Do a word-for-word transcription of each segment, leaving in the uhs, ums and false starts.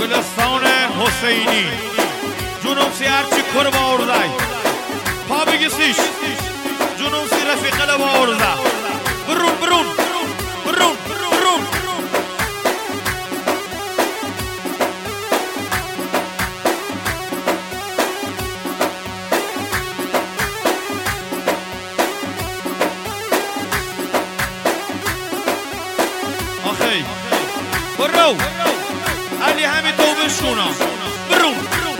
گلستان حسینی جنوب سی هرچی کر باورده پا بگیسیش جنوب سی رفیقه باورده برون برون برون برون آخی برو علی همی توبه شونا برون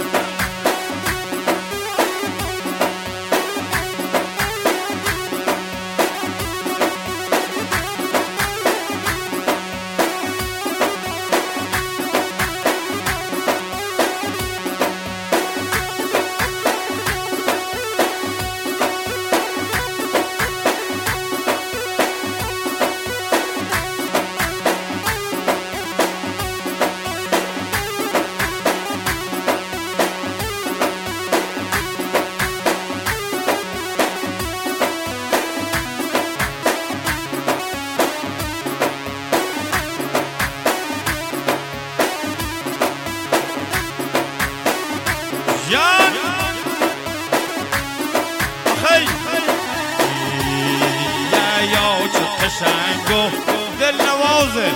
جان آخی یا یا چه قشنگ و دل نوازه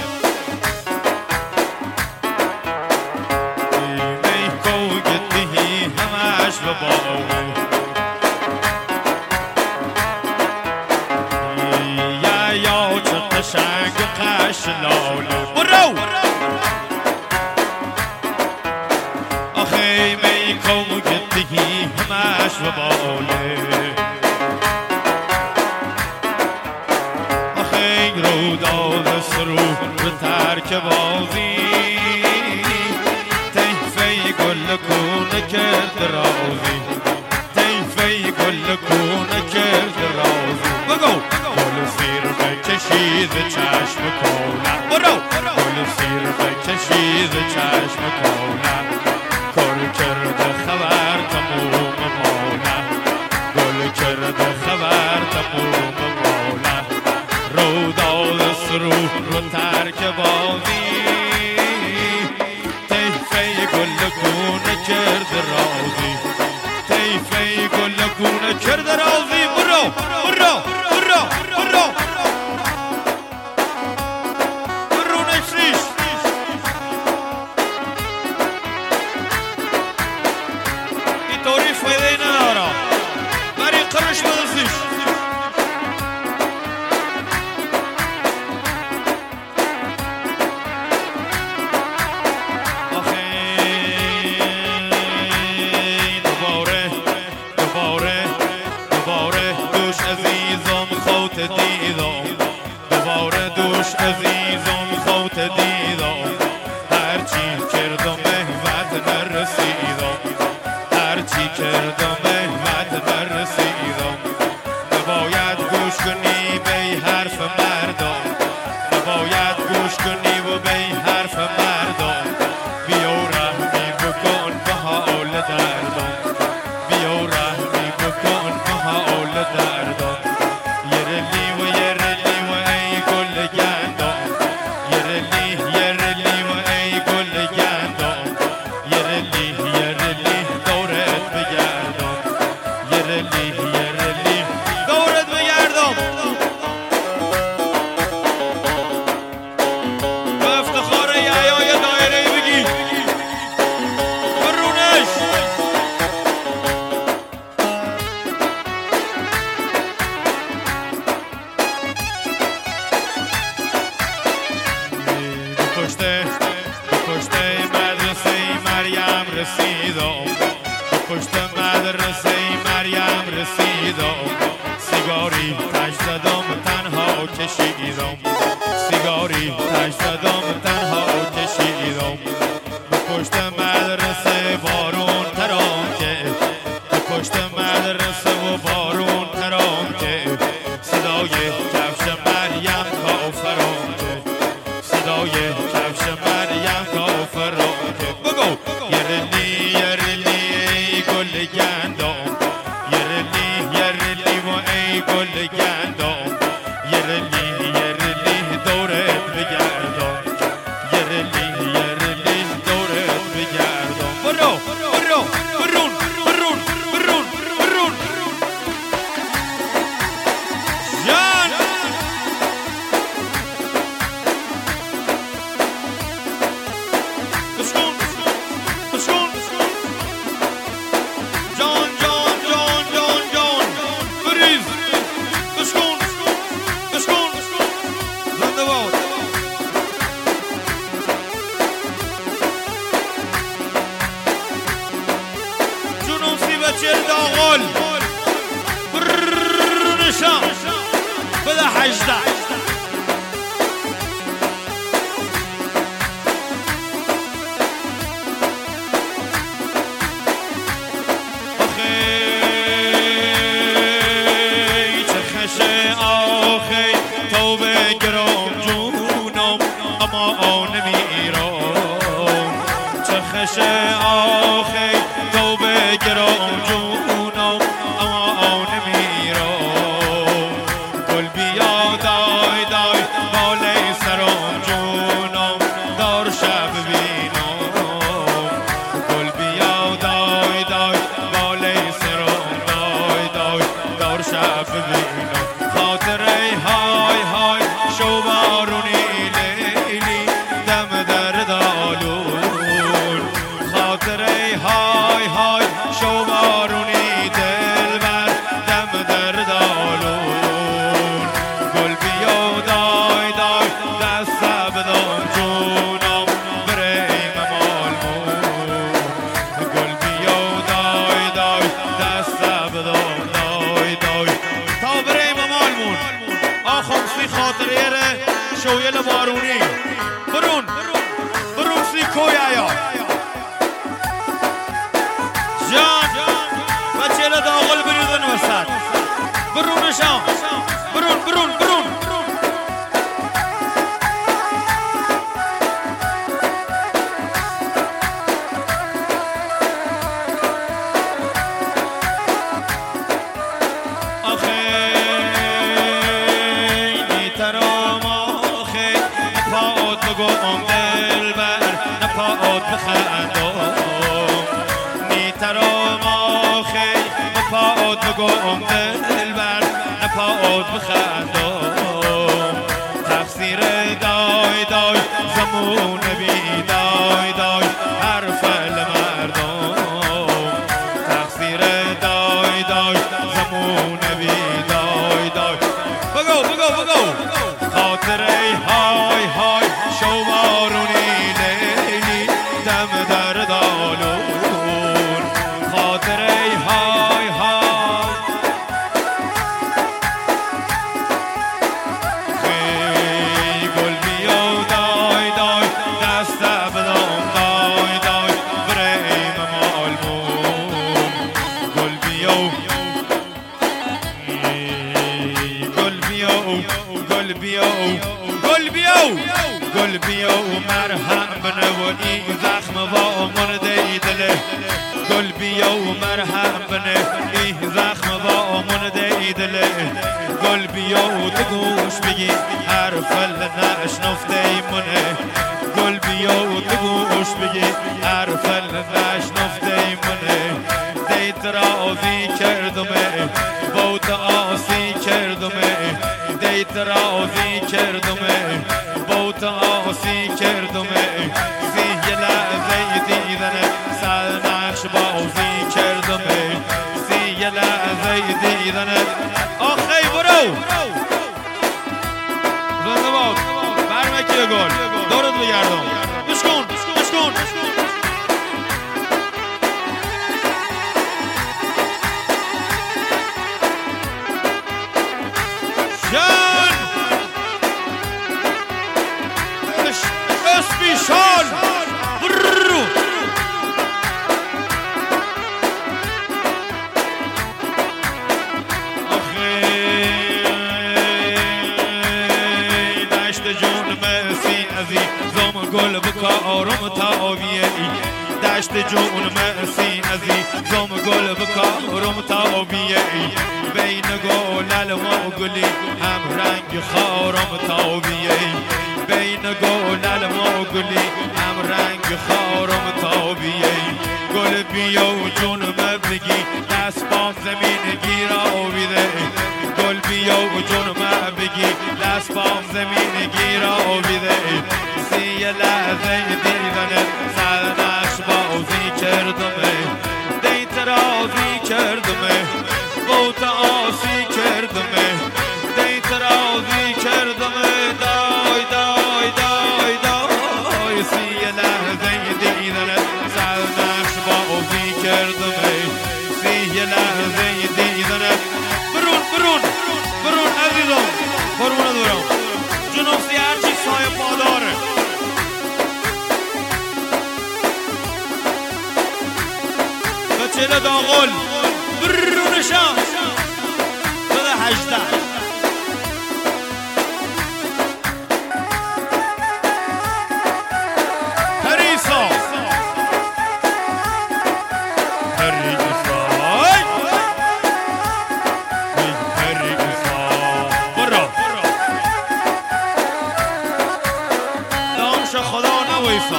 میکو گدهی همش بباوه یا یا چه قشنگ و قش لاله برو آخی میکو گدهی همش بباله آخی رو داد سرو به ترک بازی تیفه گل کونه کرد رازی تیفه گل کونه کرد رازی بگو گل سیر بکشید چشم کولم برو گل سیر بکشید چشم کولم گل کرده خبر تموم مولا گل کرده خبر تموم مولا رو داد سرو رو ترک بازی تیفه گل کونه کرد رازی تیفه گل کونه کرد رازی برو برو برو برو برو نشریش طوری فایده نداره بری قرش بدستیش آخی دوباره دوباره دوباره دوش عزیزم خوت دیدم دوباره دوش عزیزم خوت دیدم هرچی کردم مهوت نرسیدم هرچی کردم مهمت نرسیدم نباید گوش کنی به حرف مردم نباید گوش کنی و به حرف مردم بیا رحمی بکن به حال دردم بیا رحمی بکن به حال دردم یه رلی و یه رلی و ای گل گندم یه رلی یه رلی و ای گل گندم یه رلی یه رلی دورت بگردم یه رلی یه رلی دورت بگردم به افتخار یحیای دایره بگی برونش پشته پشته مدرسه مریم رسیدم پشت مدرسه مریم رسیدم سیگاری تش زدم تنها کشیدم سیگاری تش زدم تنها کشیدم پشت مدرسه بارون ترام که پشت مدرسه و بارون ترام که صدای کفش مریم کافران که صدای کفش مریم کافران که بگو یه رلی یه رلی گل گندم یه رلی یه رلی و ای گل گندم یه رلی یه رلی دورت بگردم یه رلی یه رلی دورت اجده آخی تو به گرام جونم اما نمیرم گل بیا دای دای بالای سرم جونم دار شب بینم گل بیا دای دای بالای سرم دای دای دار شب بینم خاطره های های شو بارونی لیلی دم در دالون خاطره های های شو بارونی دل بر دم در دالون گل بیا دای دای دست بدم جونم بریم مالمون گل بیا دای دای دست بدم دای دای تا بریم مالمون آخم سی خاطره ره شویل بارونی برون برون سی کویا جان بچه داغل بریدن وسط برونشان برون برون برون آخه نیترام آخه نپاد بگم دل بر نپاد بخندم نیترام آخه نپاد بگم دل بر نپاد بخندم تفسیر دای دای زمون بی دای دای حرف مردم تفسیر دای دای زمون بی دای دای بگو بگو بگو خاطره های های شو بارونی لیلی دم در دالون خاطره های های خی گل بیا دای دای دست بدم دای دای بریم مالمون گل بیا گل بیا گل بیا گل بیا گل بیا مرهم بنه و این زخم با مرده دله گل بیا مرهم بنه این زخم با مرده دله گل بیا تو گوش بگی حرف نشنفته منه گل بیا تو گوش بگی حرف نشنفته منه دیت راضی کردمه بود آسی کردمه دیت راضی کردمه بود آسی کردمه سی لحظه دیدنه سر نقش بازی کردمه سی لحظه دیدنه آخی برو زنده باد برمکی گل دورت بگردم بشکن بشکن جان اسپیشان برو آخه دشت جون مرسی ازی زم گل بکارم تاویه ای دشت جون مرسی ازی زم گل بکارم تاویه ای بین گل و گلی هم رنگ خارم تاویه ای بین گل و گلی هم رنگ خارم تاویه ای گل بیا جون مبگی دست با زمین گیر آویده گل بیا جون مبگی دست با زمین گیر آویده سی لحظه دیدنه سر نقش بازی کردمه دیت راضی کردمه بوت آسی کردمه دیت راضی کردمه دای دای دای دای سی لحظه دیدنه سر نقش بازی کردمه سی لحظه دیدنه برون برون برون عزیزم برون داغل برونشان بده هجده پریسا پریسا پریسا برا دامش خدا نویسا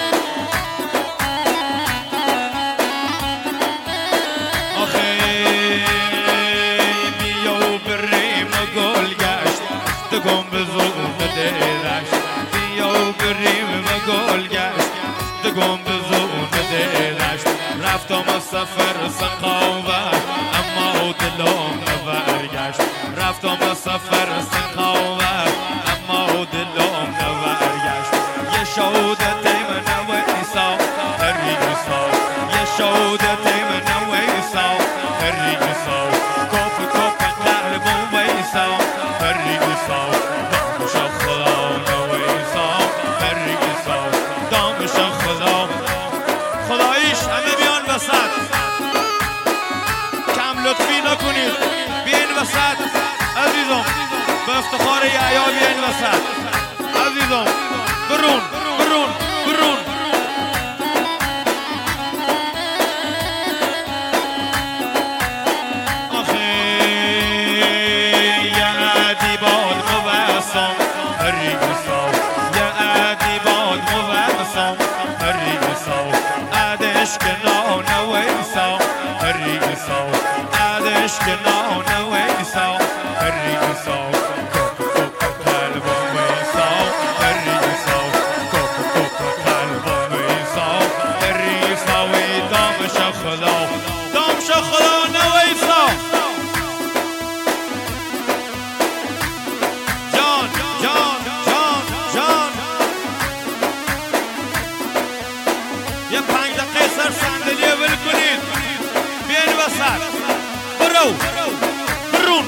دگم به ظلم دیدش بیا و بریم مگل گشت دگم به ظلم دیدش رفتم از سفر سقاوت اما دلم نبرگشت رفتم از سفر سقاوت اما دلم نبرگشت یه شهادت من نویسا پریسا یه شهادت من نویسا پریسا کف کف قلبم ویسا پریسا دامش خدا نویسا پریسا دامش خدا خداییش همه بیان وسط کم لطفی نکنید بیاین وسط عزیزم به افتخار یحیی بیاین وسط عزیزم برون برون برون برو برون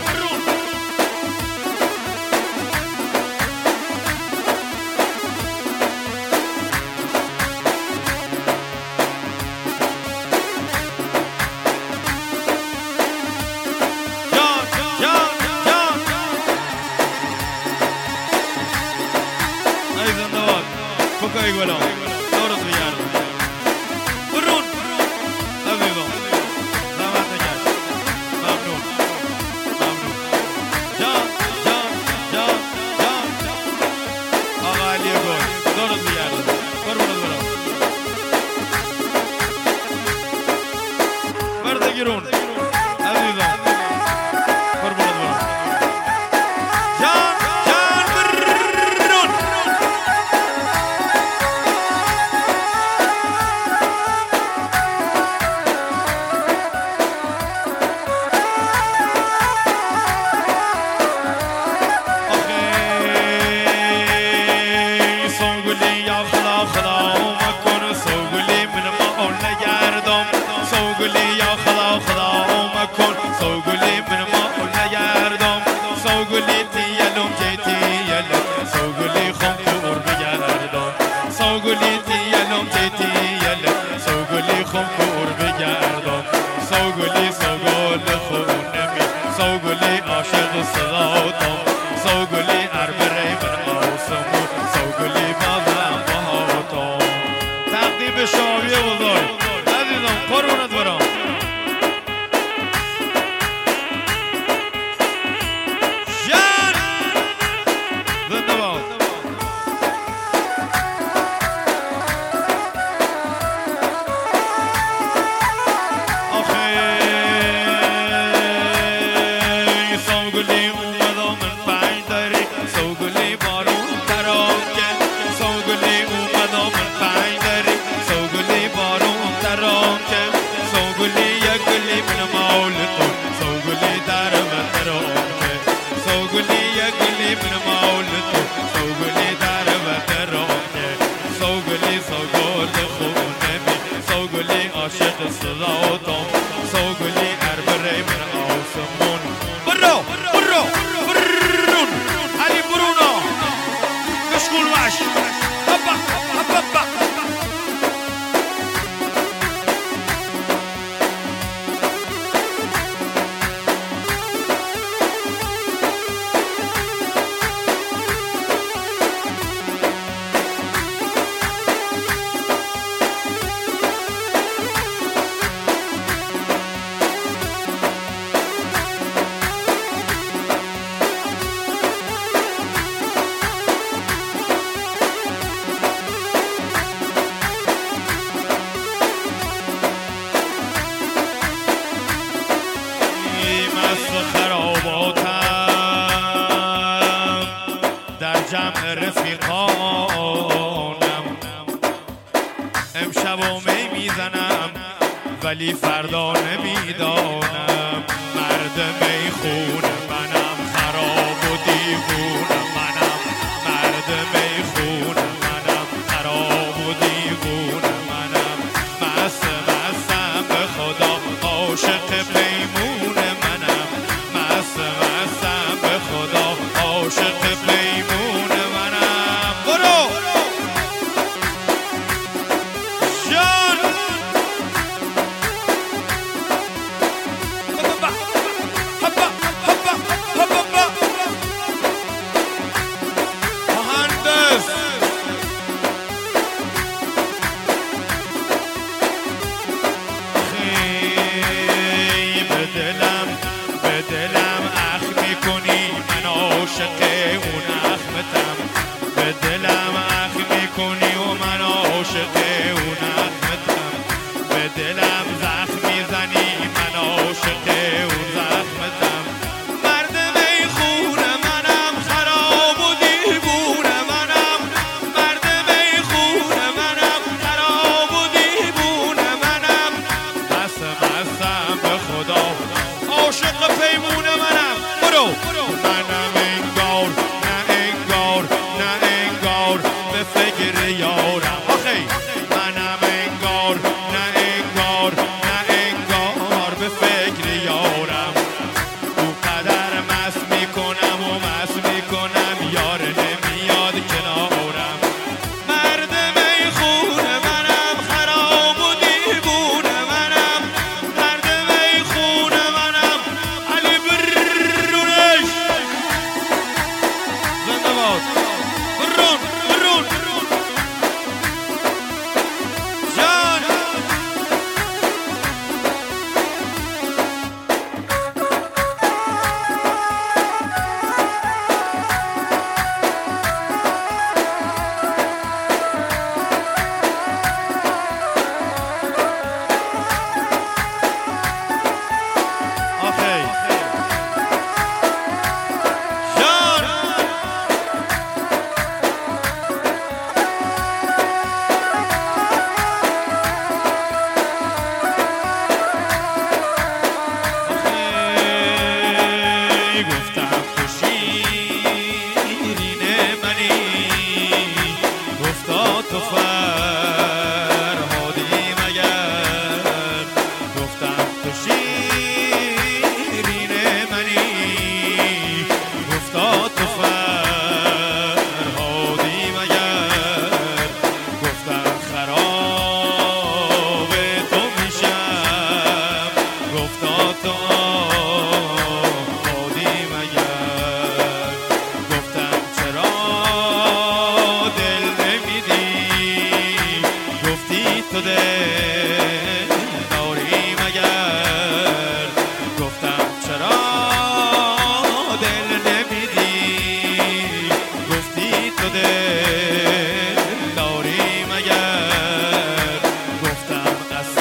جان جان جان ای زندوات فکای گلام دورت بیارم برون عزیزم زحمت نکش ممنون ممنون جان جان جان جان آقا علی گل دورت بیارم قربونت برم برده گیرون عزیزم قربونت برم جان جان برون جمع رفیقانم امشب و می میزنم ولی فردا نمیدانم مرد میخون منم خراب و دیوونه منم مرد میخون منم خراب و دیوونه منم مست مستم به خدا عاشق میمون منم مست مستم به خدا عاشق میمون منم برو جان مهندس خیلی به دلم به دلم اخ میکنی من عاشق اون اخمتم به دلم اخ میکنی و من عاشق اون اخمتم به دلم زخم میزنی من عاشق اون زخمتم مرد میخونه منم خراب و دیوونه منم مرد میخونه منم خراب و دیوونه منم مست مستم به خدا عاشق پیمون منم برو منم انگار نه انگار نه انگار به فکر یارم آخی منم انگار نه انگار نه انگار به فکر یارم او قدر مست میکنم و مست میکنم یار نمیاد کنارم مرد میخونه منم خراب و دیوونه منم مرد میخونه منم علی برونش زنده باد برون برون جان آخی جان آخی گفتم تو شیرین منی گفتا تو فرهادی مگر گفتم تو شیرین منی گفتا تو فرهادی مگر گفتم خراب تو میشم گفتا تو آبادی مگر گفتم چرا دل نمیدی گفتی تو دل داری مگر گفتم چرا دل نمیدی گفتی تو دل داری مگر گفتم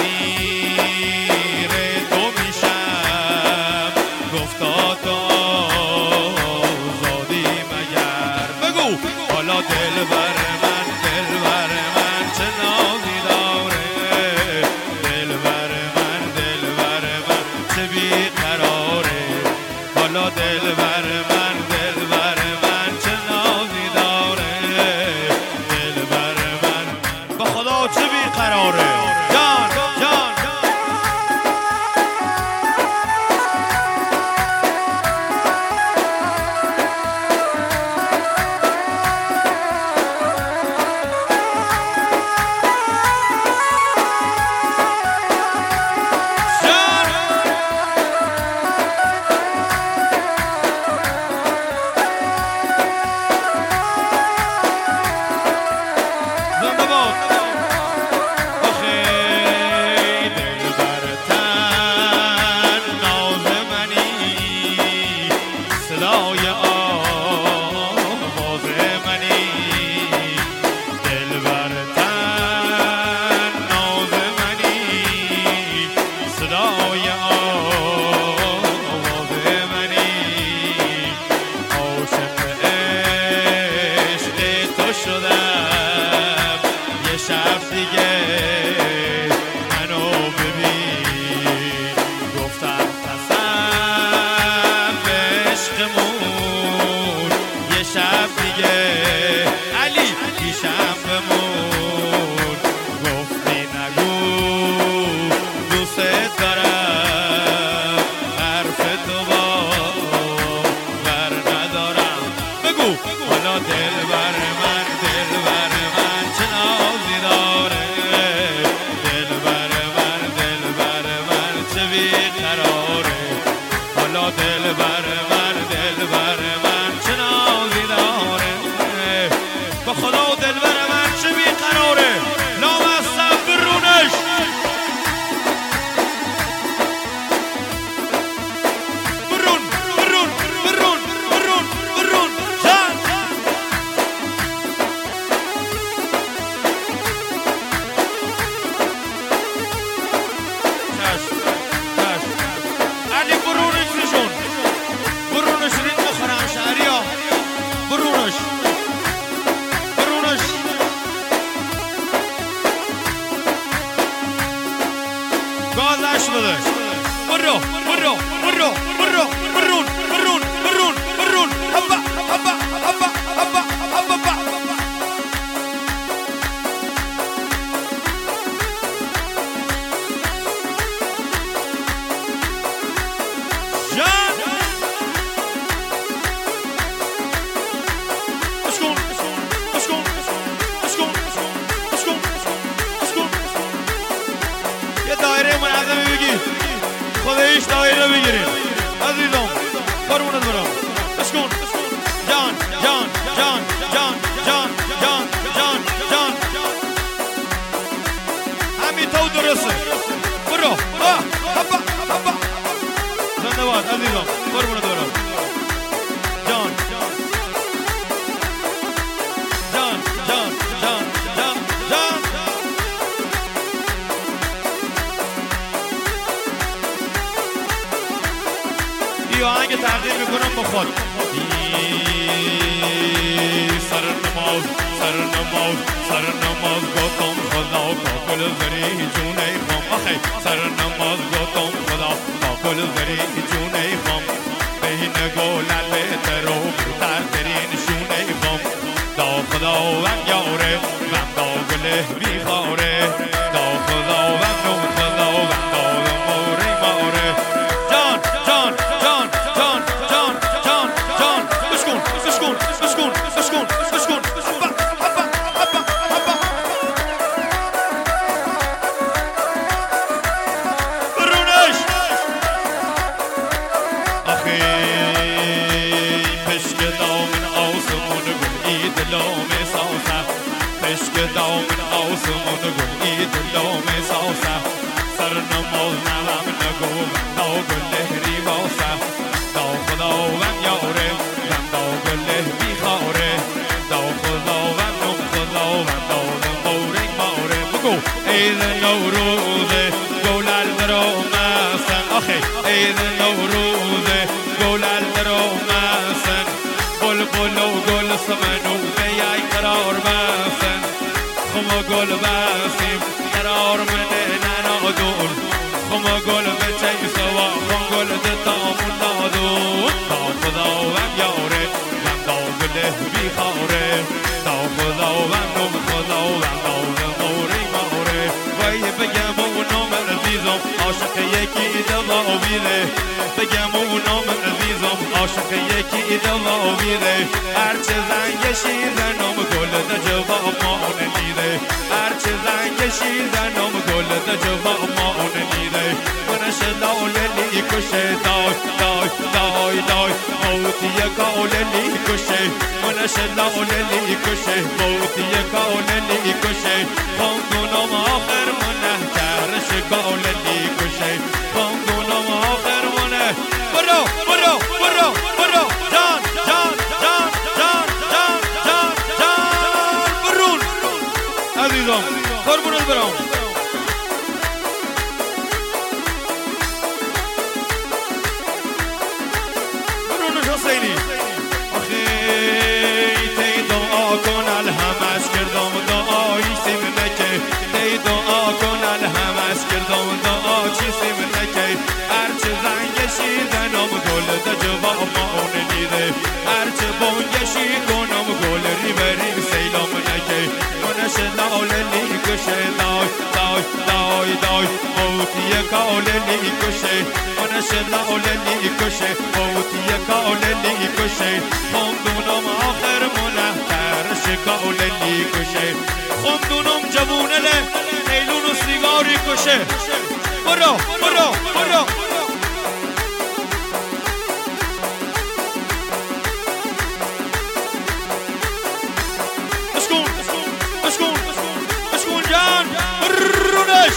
اسیر تو میشم گفتا تو آزادی مگر بگو حالا دل بر من دل بر من چه نازی داره دل بر من دل بر من چه بیقراره حالا دل بر من دل بر من چه نازی داره دل بر من به خدا چه بیقراره جان جان دیگه علی پیشم بمون گفتی نگو دوست دارم حرف تو باور ندارم بگو حالا دل بر من دل بر من چه نازی داره دل بر من دل بر من چه بیقراره حالا دل بر من دل بر من چه نازی داره با خدا دل بر من چه بیقراره لامصب برونش برون برون برون برون برون جان چشم چشم علی برونش نشون برونش رید بخورم شهریا برونش برونش گازش بده برو برو برو برو برون برون برون برون هبا هبا هبا هبا هبا هبا جان اسكون اسكون اسكون اسكون اسكون یه دایره منظمه بگیر خودش دایره بگیریم عزیزم قربونت برم اسکون جان جان جان جان جان جان جان جان همین تو درسته برو آه هبا هبا زنده باد عزیزم قربونت برم جان جان جان جان جان جان جان این آهنگ تقدیم میکنم با خود سر نماز سر نماز سر نماز گفتم خدا کاکل زری جونه خام آخی سر نماز گفتم خدا کاکل زری جونه خام بین گلل ترو بتر ترین شونه خام دا خدا وم یاره وم دا گله بیخاره دا خدا وم نو خدا وم دا موری ماره جان جان جان جان جان جان جان اسکون اسکون اسکون اسکون اسکون هبا هبا هبا هبا برونش آخی پشک دامن آسمون گل اید لام ساسه پشک دامن آسمون گل اید لام ساسه سر نماز نوام نگو دا گله ریواسه دا خدا وم یاره وم دا گله بیخاره دا خدا وم نم خدا وم دا نموری ماره بگو عید نوروزه گلل درامسن آخی عید نوروزه گلل درامسن بلبل و گل سمنو بیای قرار بسن خم گل بسیم قرار منه ننادون خم گل بچه سوا خم گل دتامون نادون دا خدا وم یاره وم دا گله بیخاره دا خدا وم نم خدا وم دا نموری ماره وی بگم اونام عزیزم عاشق یکی دوا بیره بگم اونام عزیزم عاشق یکی دوا بیره هرچه زنگ شیزنم گل دا جواب ما اون نیده هرچه زنگ شیزنم گل دا جواب ما اون نیده منش لالی کشه دای دای دای دای موتی کاللی کشه منش لالی کشه موتی کاللی کشه خاندونم آخر منه کرش کاللی کشه خاندونم آخر منه برو برو برو برو جان جان جان جان جان جان جان برون عزیزم قربونت برم برونش حسینی آخی تی دعا کن الهمش کردم دعایی سیم نکه تی دعا کن الهمش کردم دعا چی سیم نکه هرچه زنگشی زنم گل دا جواب ما اون نیده هرچه بانگشی کنم گل اوللی کشه منشد اوللی کشه قوتی کا اوللی کشه خمدونم آخر منهتر شکا اوللی کشه خمدونم جوونه له نیلون و سیگاری کشه برو برو برو اسکون اسکون اسکون جان رونش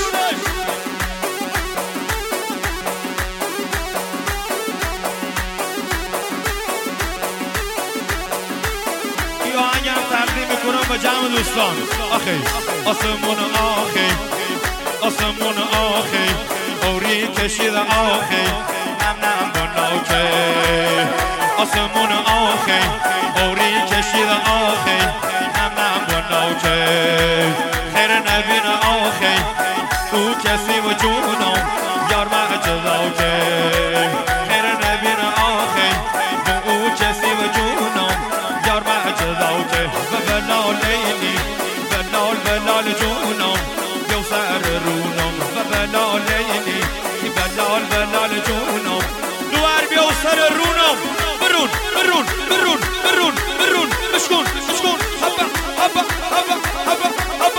تقدیم میکنم به جمع دوستان آخی آسمون آخی آسمون آخی اوری کشید آخی نم نم بناکه آسمون آخی اوری کشید آخی نم نم بناکه خیر نبین آخی او کسی و جونم یار مجزاکه خیر نبین آخی او کسی و جونم یار مجزاکه بلال لیلی بلال بلال جونم بیو سر رونم و بلال لیلی بلال بلال جونم دوار بیو سر رونم برون برون برون برون برون بشکن بشکن حبا حبا حبا حبا حبا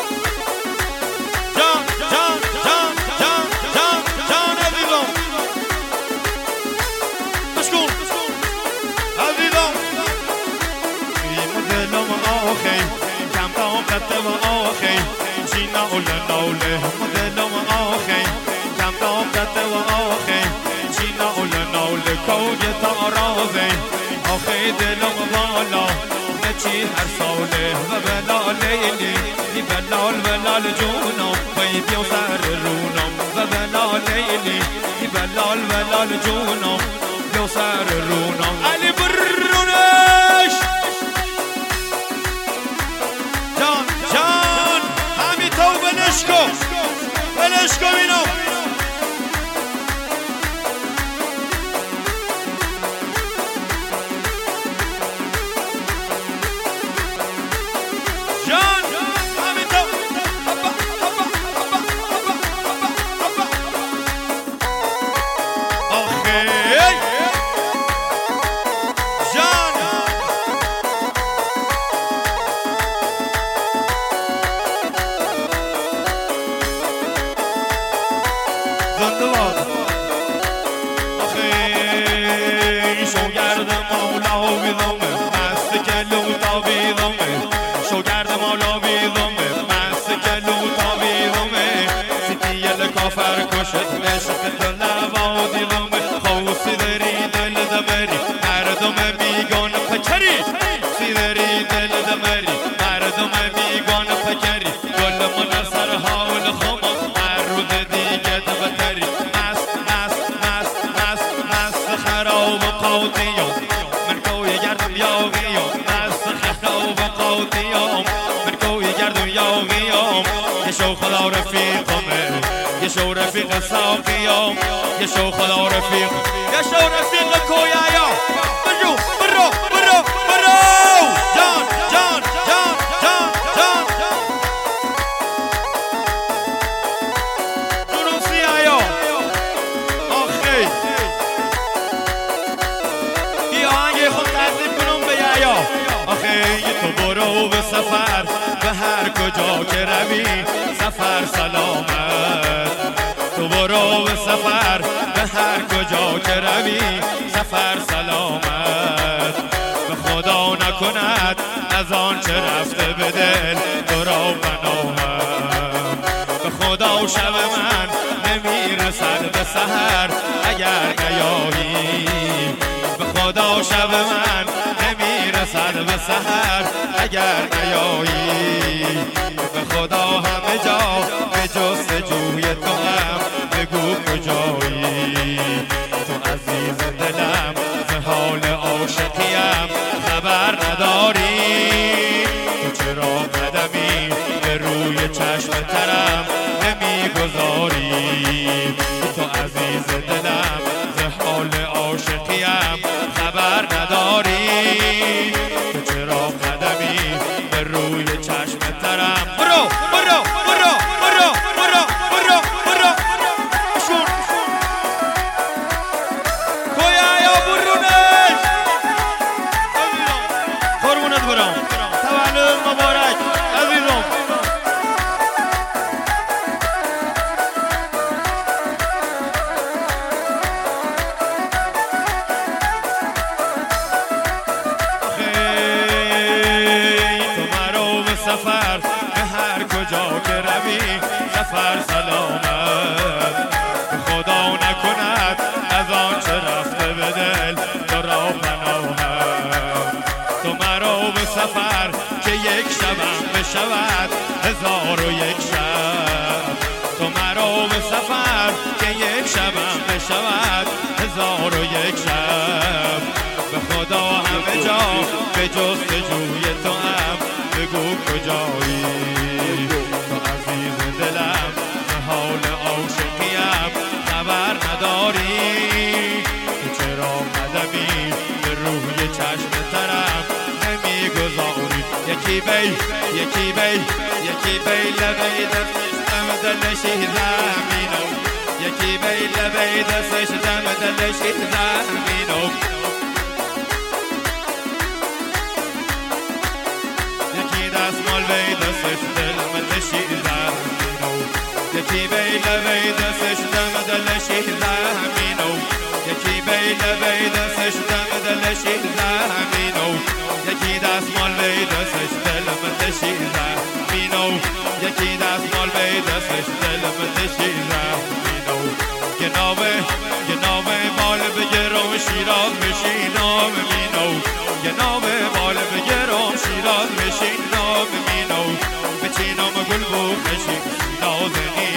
جان جان جان جان جان جان عزیزم بشکن عزیزم دلم آخی کم طاقت و آخی چی نوله نوله دلم آخی کم طاقت و آخی چی نوله نوله کوی تارازه آخی دلم بالا نچی هر ساله و بلال لیلی بی بلال بلال جونم بی بیو سر رونم و بلال لیلی بی بلال بلال جونم بیو سر رونم علی برونش جان جان همی تو بلشکو بلشکو اینو جان همی تو هبا هبا هبا هبا هبا آخی جان زندواد آخی شوگرد مولا بیدامه مست کلو تا بیدامه شوگرد مولا بیدامه مست کلو تا بیدامه سیتیل کافر کشت عشق دل و دیدامه خوصی داری دل دمری مردم بیگان پکری سی داری دل دمری مردم بیگان پکری گل من سر حال خما مرود دیگه دبتری مست مست مست مست مست خراب قوتیام من کوی گردم یاغیام مست خراب قوتیام من کوی گردم یاغیام یه شو خدا رفیقمه یه شو رفیق ساقیام یه شو خدا رفیق یه شو رفیق کویایا برو برو برو برو جان جان جان جان جان جونم سیایا آخی بیا آنگه خود تحضیب کنم به یایا آخی تو برو به سفر به هر کجا که روی سفر سلامت تو برو به سفر به هر کجا که روی سفر سلامت به خدا نکند از آن چه رفته به دل تو را بناهم به خدا شب من نمیرسد به سحر اگر نیایی به خدا شب من نمیرسد به سحر اگر نیایی به خدا همه جا به جستجوی تو هم بگو کجایی تو عزیز دلم ز حال عاشقیم خبر نداری تو چرا قدمی به روی چشم ترم نمیگذاری تو عزیز دلم ز حال عاشقیم خبر نداری تو چرا قدمی به روی چشم ترم برو برو برو برو برو برو برو مبارک عزیزم. تو مرا به سفر به هر کجا که روی سفر سلامت، خدا نکند از آن چه رفته به دل تو را پناهم. تو مرا به سفر که یک شبم بشود هزار و یک شب، تو مرا به سفر که یک شبم بشود هزار و یک شب. به خدا همه جا به جستجوی تو هم بگو کجایی، تو عزیز دلم به حال عاشقیم خبر نداری. تو چرا قدمی به روی چشم ترم نمیگذاری؟ یکی بی یکی بی یکی بی لبی دستش دم دلشی زمینو، یکی بی لبی دستش دم دلشی زمینو. یکی دستمال بی دستش دل دلشی زمینو، یکی بی لبی دستش دم دلشی زمینو، یکی بی لبی دستش دم دلشی زمینو. یکی دستمال بی دستش دل دلشی زمینو، یکی دستمال بی دستش دل دلشی زمینو. گنابه گنابه بال بگرم شیراز بشین نام مینو، گنابه بال بگرم شیراز بشین نام مینو. بچینم گل بو بشین نازنی